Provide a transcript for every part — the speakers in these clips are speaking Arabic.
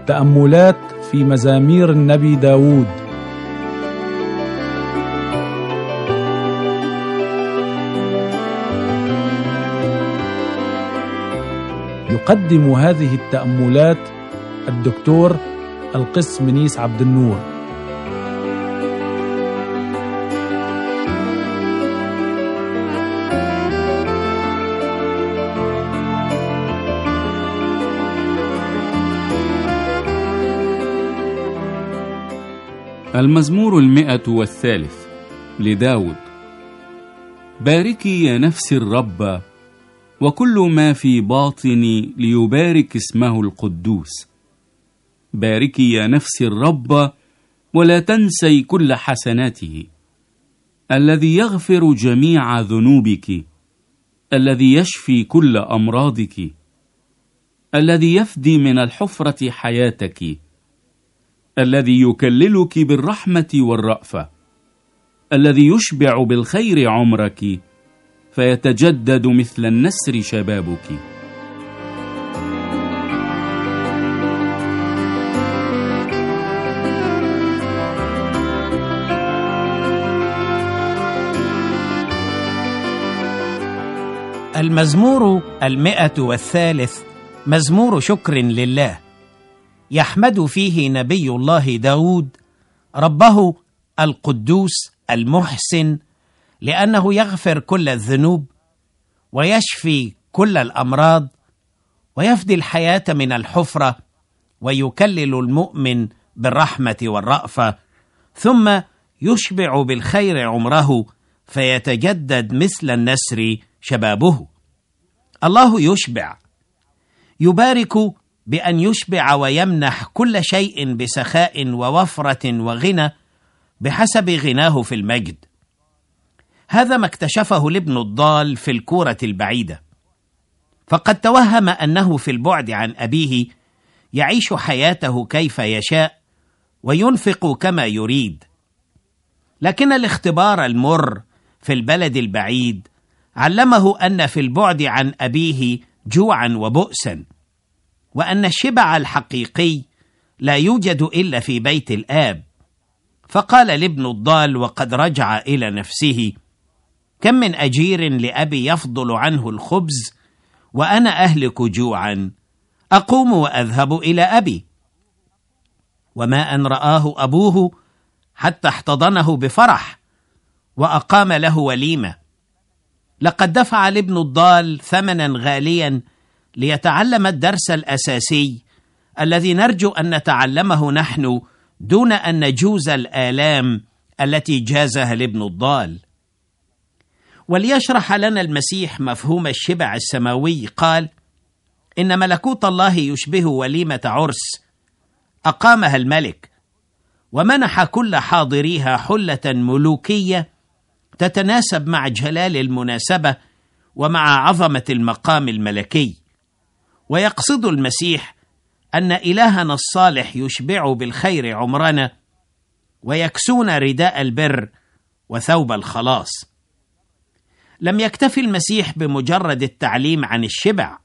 تأملات في مزامير النبي داود. يقدم هذه التأملات الدكتور القس منيس عبد النور. المزمور 103 لداود. باركي يا نفس الرب، وكل ما في باطني ليبارك اسمه القدوس. باركي يا نفس الرب، ولا تنسي كل حسناته، الذي يغفر جميع ذنوبك، الذي يشفي كل أمراضك، الذي يفدي من الحفرة حياتك، الذي يكللك بالرحمة والرأفة، الذي يشبع بالخير عمرك، فيتجدد مثل النسر شبابك. المزمور 103 مزمور شكر لله، يحمد فيه نبي الله داود ربه القدوس المحسن، لأنه يغفر كل الذنوب ويشفي كل الأمراض ويفدي الحياة من الحفرة ويكلل المؤمن بالرحمة والرأفة، ثم يشبع بالخير عمره فيتجدد مثل النسر شبابه. الله يشبع، يبارك بأن يشبع ويمنح كل شيء بسخاء ووفرة وغنى بحسب غناه في المجد. هذا ما اكتشفه الابن الضال في الكورة البعيدة، فقد توهم أنه في البعد عن أبيه يعيش حياته كيف يشاء وينفق كما يريد، لكن الاختبار المر في البلد البعيد علمه أن في البعد عن أبيه جوعا وبؤسا، وأن الشبع الحقيقي لا يوجد إلا في بيت الآب. فقال الابن الضال وقد رجع إلى نفسه: كم من أجير لأبي يفضل عنه الخبز وأنا أهلك جوعا، أقوم وأذهب إلى أبي. وما أن رآه أبوه حتى احتضنه بفرح وأقام له وليمة. لقد دفع الابن الضال ثمنا غاليا ليتعلم الدرس الأساسي الذي نرجو أن نتعلمه نحن دون أن نجوز الآلام التي جازها الابن الضال. وليشرح لنا المسيح مفهوم الشبع السماوي قال: إن ملكوت الله يشبه وليمة عرس أقامها الملك، ومنح كل حاضريها حلة ملوكية تتناسب مع جلال المناسبة ومع عظمة المقام الملكي. ويقصد المسيح أن إلهنا الصالح يشبع بالخير عمرنا ويكسون رداء البر وثوب الخلاص. لم يكتفي المسيح بمجرد التعليم عن الشبع،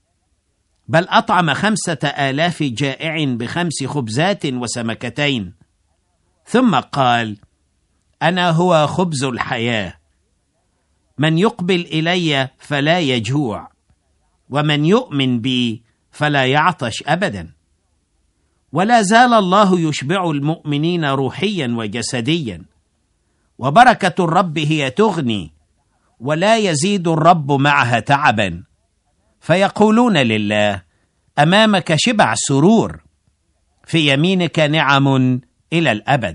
بل أطعم 5000 جائع ب5 خبزات وسمكتين، ثم قال: أنا هو خبز الحياة، من يقبل إلي فلا يجوع، ومن يؤمن بي فلا يعطش أبدا. ولا زال الله يشبع المؤمنين روحيا وجسديا، وبركة الرب هي تغني، ولا يزيد الرب معها تعبا، فيقولون لله: أمامك شبع سرور، في يمينك نعم إلى الأبد.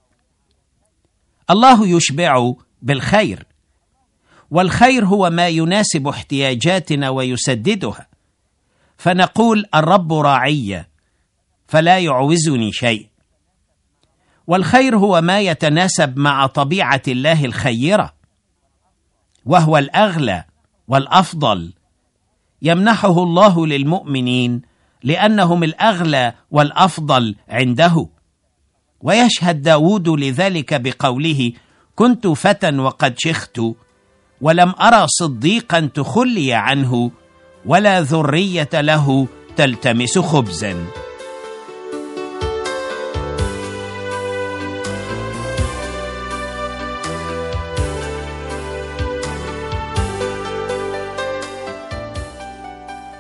الله يشبع بالخير، والخير هو ما يناسب احتياجاتنا ويسددها، فنقول: الرب راعي فلا يعوزني شيء. والخير هو ما يتناسب مع طبيعة الله الخيرة، وهو الأغلى والأفضل، يمنحه الله للمؤمنين لأنهم الأغلى والأفضل عنده. ويشهد داود لذلك بقوله: كنت فتى وقد شخت، ولم أرى صديقا تخلي عنه، ولا ذرية له تلتمس خبزا.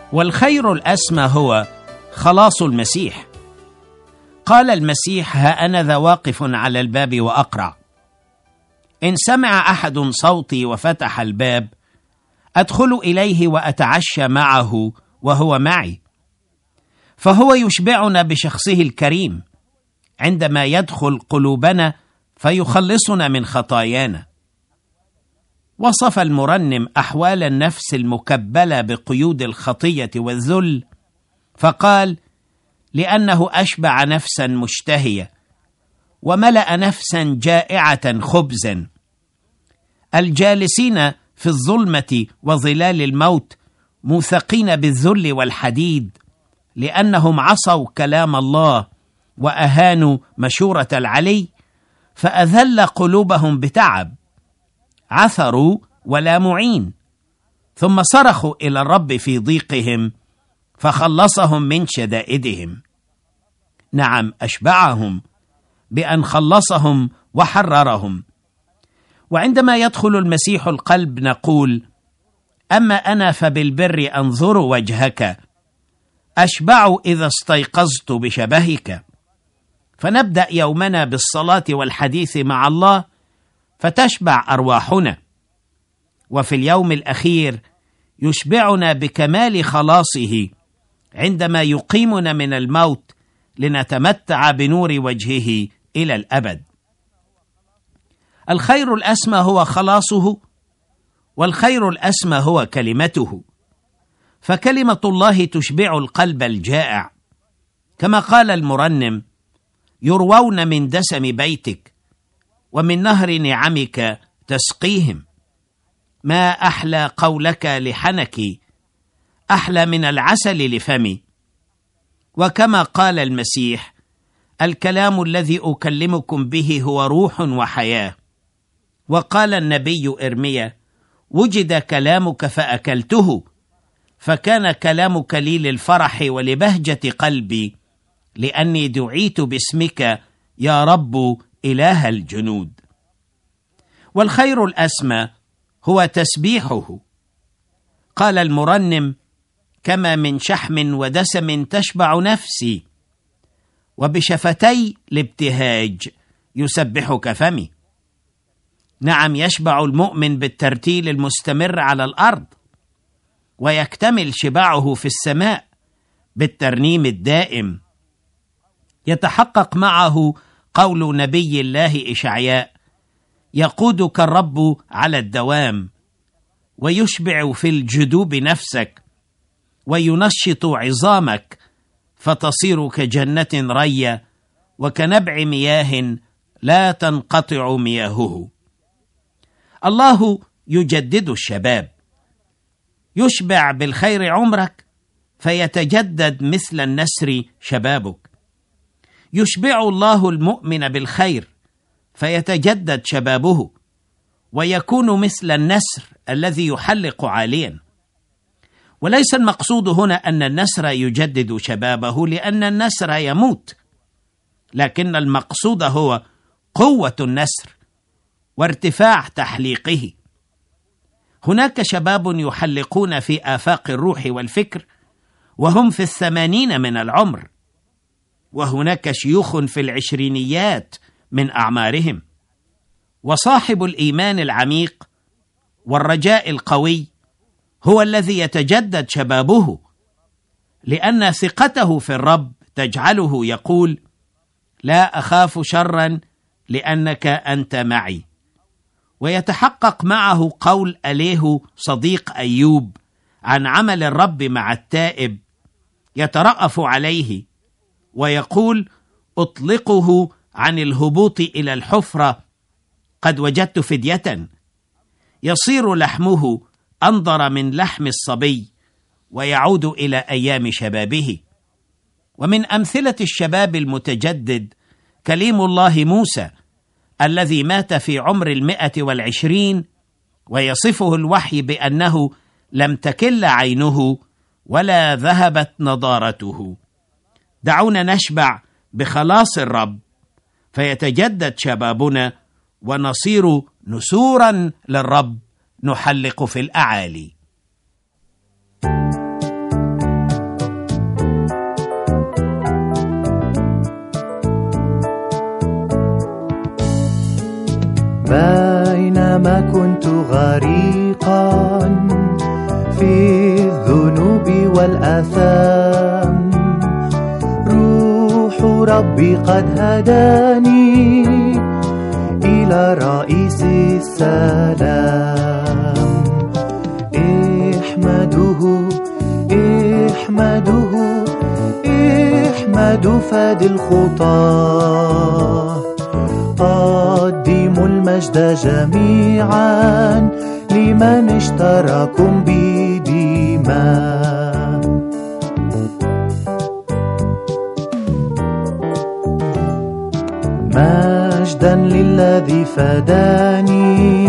والخير الأسمى هو خلاص المسيح. قال المسيح: ها أنا ذا واقف على الباب وأقرع، إن سمع أحد صوتي وفتح الباب أدخل إليه وأتعشى معه وهو معي. فهو يشبعنا بشخصه الكريم عندما يدخل قلوبنا فيخلصنا من خطايانا. وصف المرنم أحوال النفس المكبلة بقيود الخطية والذل فقال: لأنه أشبع نفسا مشتهية وملأ نفسا جائعة خبزا. الجالسين في الظلمة وظلال الموت موثقين بالذل والحديد، لأنهم عصوا كلام الله وأهانوا مشورة العلي، فأذل قلوبهم بتعب، عثروا ولا معين، ثم صرخوا إلى الرب في ضيقهم فخلصهم من شدائدهم. نعم، أشبعهم بأن خلصهم وحررهم. وعندما يدخل المسيح القلب نقول: أما أنا فبالبر أنظر وجهك، أشبع إذا استيقظت بشبهك. فنبدأ يومنا بالصلاة والحديث مع الله فتشبع أرواحنا، وفي اليوم الأخير يشبعنا بكمال خلاصه عندما يقيمنا من الموت لنتمتع بنور وجهه إلى الأبد. الخير الأسمى هو خلاصه، والخير الأسمى هو كلمته، فكلمة الله تشبع القلب الجائع، كما قال المرنم: يروون من دسم بيتك ومن نهر نعمك تسقيهم. ما أحلى قولك لحنكي، أحلى من العسل لفمي. وكما قال المسيح: الكلام الذي أكلمكم به هو روح وحياة. وقال النبي إرميا: وجد كلامك فأكلته، فكان كلامك لي للفرح ولبهجة قلبي، لأني دعيت باسمك يا رب إله الجنود. والخير الأسمى هو تسبيحه. قال المرنم: كما من شحم ودسم تشبع نفسي، وبشفتي الابتهاج يسبحك فمي. نعم، يشبع المؤمن بالترتيل المستمر على الأرض، ويكتمل شبعه في السماء بالترنيم الدائم. يتحقق معه قول نبي الله إشعياء: يقودك الرب على الدوام، ويشبع في الجدوب نفسك، وينشط عظامك، فتصير كجنة رية وكنبع مياه لا تنقطع مياهه. الله يجدد الشباب، يشبع بالخير عمرك فيتجدد مثل النسر شبابك. يشبع الله المؤمن بالخير فيتجدد شبابه، ويكون مثل النسر الذي يحلق عاليا. وليس المقصود هنا أن النسر يجدد شبابه، لأن النسر يموت، لكن المقصود هو قوة النسر وارتفاع تحليقه. هناك شباب يحلقون في آفاق الروح والفكر وهم في 80 من العمر، وهناك شيوخ في 20 من أعمارهم. وصاحب الإيمان العميق والرجاء القوي هو الذي يتجدد شبابه، لأن ثقته في الرب تجعله يقول: لا أخاف شرا لأنك أنت معي. ويتحقق معه قول أليه صديق أيوب عن عمل الرب مع التائب، يترأف عليه ويقول: أطلقه عن الهبوط إلى الحفرة، قد وجدت فدية. يصير لحمه أنضر من لحم الصبي، ويعود إلى أيام شبابه. ومن أمثلة الشباب المتجدد كليم الله موسى الذي مات في عمر 120، ويصفه الوحي بأنه لم تكل عينه ولا ذهبت نضارته. دعونا نشبع بخلاص الرب فيتجدد شبابنا، ونصير نسورا للرب نحلق في الأعالي. بينما كنت غريقا في الذنوب والآثام، روح ربي قد هداني إلى رئيس السلام. احمدوا فادي الخطاة، قدموا المجد جميعا لمن اشتراكم بدماء. مجدا للذي فداني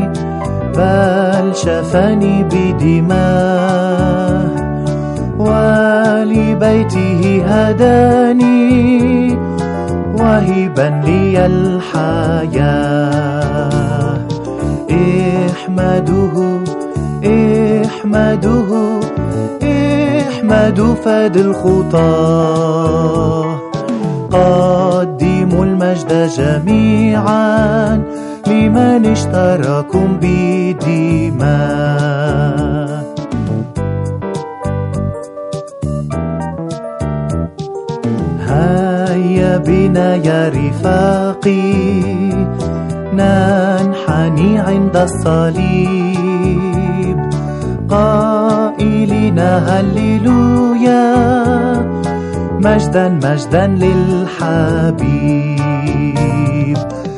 بل شفاني بدماء، ولبيته هداني واهبا لي الحياة. احمدوا فادي الخطاة، قدموا المجد جميعا لمن اشتراكم بدماء. هيا بنا يا رفاقي ننحني عند الصليب، قائلين هللويا، مجدا مجدا للحبيب.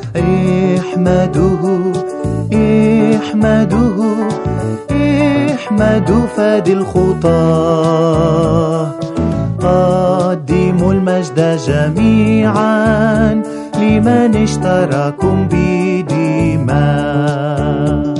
احمدوا فادي الخطاة، قدموا المجد جميعا لمن اشتراكم بدماء.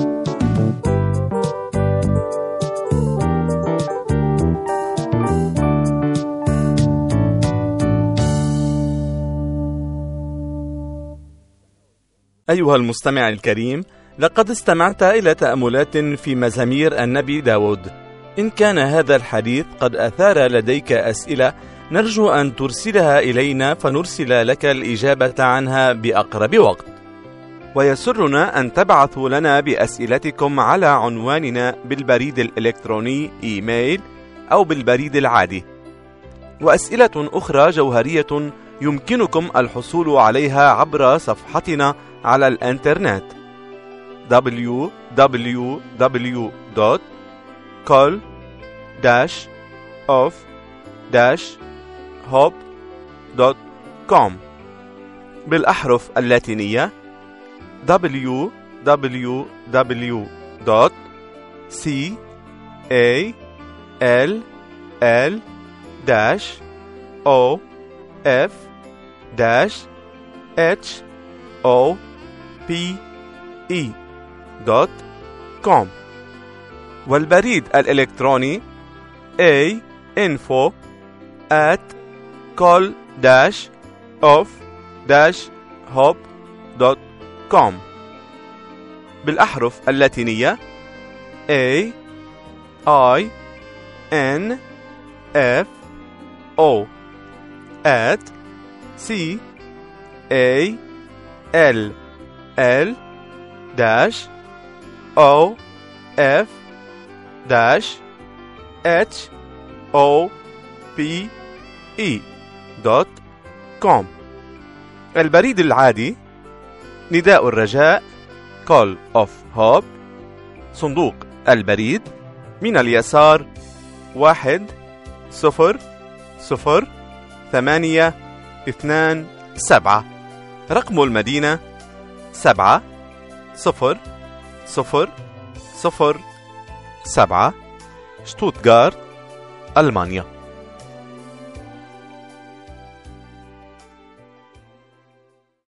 أيها المستمع الكريم، لقد استمعت إلى تأملات في مزامير النبي داود. إن كان هذا الحديث قد أثار لديك أسئلة، نرجو أن ترسلها إلينا فنرسل لك الإجابة عنها بأقرب وقت. ويسرنا أن تبعثوا لنا بأسئلتكم على عنواننا بالبريد الإلكتروني إيميل أو بالبريد العادي. وأسئلة أخرى جوهرية يمكنكم الحصول عليها عبر صفحتنا على الإنترنت www.call-of-hope.com بالأحرف اللاتينية www.call-of-hope.com والبريد الإلكتروني info@call-of-hope.com بالأحرف اللاتينية CALL-OFF-CALL-OFF-HOPE.com البريد العادي نداء الرجاء Call of Hope، صندوق البريد من اليسار 1002827، رقم المدينة 70007، شتوتغارت، ألمانيا.